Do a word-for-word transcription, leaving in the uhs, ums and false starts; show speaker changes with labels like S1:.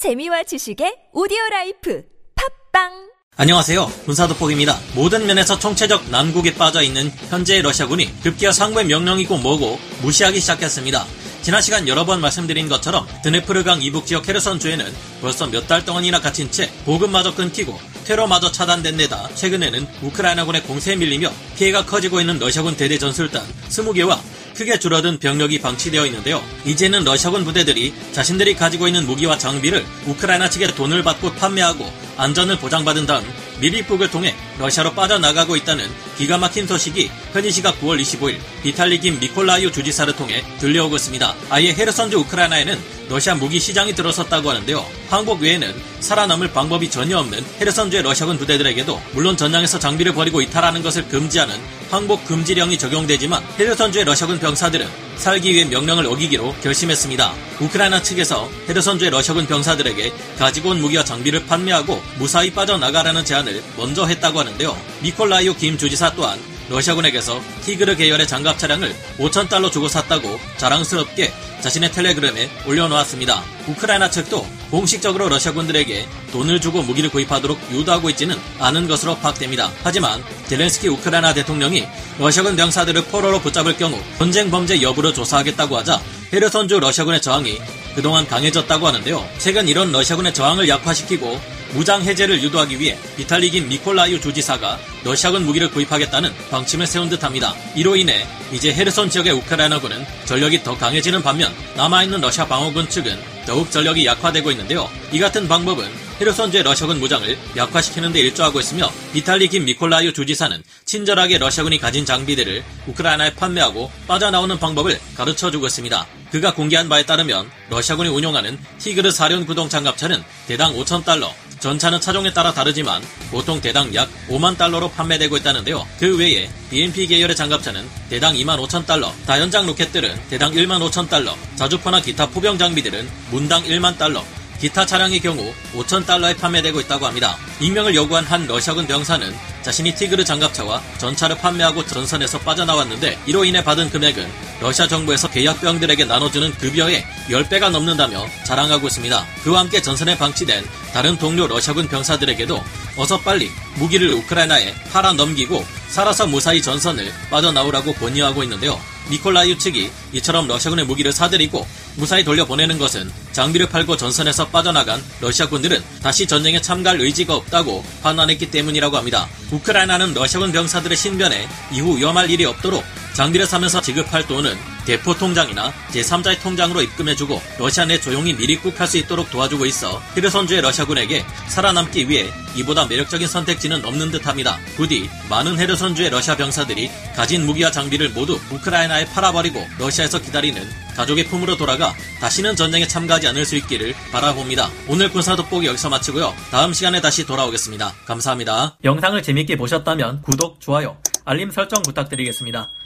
S1: 재미와 지식의 오디오라이프 팝빵.
S2: 안녕하세요. 군사돋보기입니다. 모든 면에서 총체적 난국에 빠져있는 현재의 러시아군이 급기야 상부의 명령이고 뭐고 무시하기 시작했습니다. 지난 시간 여러 번 말씀드린 것처럼 드네프르강 이북 지역 헤르손주에는 벌써 몇 달 동안이나 갇힌 채 보급마저 끊기고 퇴로마저 차단된 데다 최근에는 우크라이나군의 공세에 밀리며 피해가 커지고 있는 러시아군 대대 전술단 이십 개와 크게 줄어든 병력이 방치되어 있는데요. 이제는 러시아군 부대들이 자신들이 가지고 있는 무기와 장비를 우크라이나 측에 돈을 받고 판매하고 안전을 보장받은 다음 미리북을 통해 러시아로 빠져나가고 있다는 기가 막힌 소식이 현지 시각 구월 이십오일 비탈리 김 미콜라이오 주지사를 통해 들려오고 있습니다. 아예 헤르손주 우크라이나에는 러시아 무기 시장이 들어섰다고 하는데요. 항복 외에는 살아남을 방법이 전혀 없는 헤르손주의 러시아군 부대들에게도 물론 전장에서 장비를 버리고 이탈하는 것을 금지하는 항복 금지령이 적용되지만 헤르손주의 러시아군 병사들은 살기 위해 명령을 어기기로 결심했습니다. 우크라이나 측에서 헤르손주의 러시아군 병사들에게 가지고 온 무기와 장비를 판매하고 무사히 빠져나가라는 제안을 먼저 했다고 하는데요. 미콜라이오 김 주지사 또한 러시아군에게서 티그르 계열의 장갑 차량을 오천 달러 주고 샀다고 자랑스럽게 자신의 텔레그램에 올려놓았습니다. 우크라이나 측도 공식적으로 러시아군들에게 돈을 주고 무기를 구입하도록 유도하고 있지는 않은 것으로 파악됩니다. 하지만 젤렌스키 우크라이나 대통령이 러시아군 병사들을 포로로 붙잡을 경우 전쟁 범죄 여부를 조사하겠다고 하자 헤르손주 러시아군의 저항이 그동안 강해졌다고 하는데요. 최근 이런 러시아군의 저항을 약화시키고 무장 해제를 유도하기 위해 비탈리 김 미콜라이오 주지사가 러시아군 무기를 구입하겠다는 방침을 세운 듯합니다. 이로 인해 이제 헤르손 지역의 우크라이나군은 전력이 더 강해지는 반면 남아있는 러시아 방어군 측은 더욱 전력이 약화되고 있는데요. 이 같은 방법은 헤르손주의 러시아군 무장을 약화시키는 데 일조하고 있으며 비탈리 김 미콜라이오 주지사는 친절하게 러시아군이 가진 장비들을 우크라이나에 판매하고 빠져나오는 방법을 가르쳐주고 있습니다. 그가 공개한 바에 따르면 러시아군이 운용하는 티그르 사륜 구동 장갑차는 대당 오천 달러, 전차는 차종에 따라 다르지만 보통 대당 약 오만 달러로 판매되고 있다는데요. 그 외에 비엠피 계열의 장갑차는 대당 이만 오천 달러, 다연장 로켓들은 대당 일만 오천 달러, 자주포나 기타 포병 장비들은 문당 일만 달러, 기타 차량의 경우 오천 달러에 판매되고 있다고 합니다. 익명을 요구한 한 러시아군 병사는 자신이 티그르 장갑차와 전차를 판매하고 전선에서 빠져나왔는데 이로 인해 받은 금액은 러시아 정부에서 계약병들에게 나눠주는 급여의 십 배가 넘는다며 자랑하고 있습니다. 그와 함께 전선에 방치된 다른 동료 러시아군 병사들에게도 어서 빨리 무기를 우크라이나에 팔아 넘기고 살아서 무사히 전선을 빠져나오라고 권유하고 있는데요. 미콜라이오 측이 이처럼 러시아군의 무기를 사들이고 무사히 돌려보내는 것은 장비를 팔고 전선에서 빠져나간 러시아군들은 다시 전쟁에 참가할 의지가 없다고 판단했기 때문이라고 합니다. 우크라이나는 러시아군 병사들의 신변에 이후 위험할 일이 없도록 장비를 사면서 지급할 돈은 대포 통장이나 제삼자의 통장으로 입금해주고 러시아 내 조용히 미리국할 수 있도록 도와주고 있어 헤르손주의 러시아군에게 살아남기 위해 이보다 매력적인 선택지는 없는 듯합니다. 부디 많은 헤르손주의 러시아 병사들이 가진 무기와 장비를 모두 우크라이나에 팔아버리고 러시아에서 기다리는 가족의 품으로 돌아가 다시는 전쟁에 참가하지 않을 수 있기를 바라봅니다. 오늘 군사돋보기 여기서 마치고요. 다음 시간에 다시 돌아오겠습니다. 감사합니다.
S3: 영상을 재밌게 보셨다면 구독, 좋아요, 알림 설정 부탁드리겠습니다.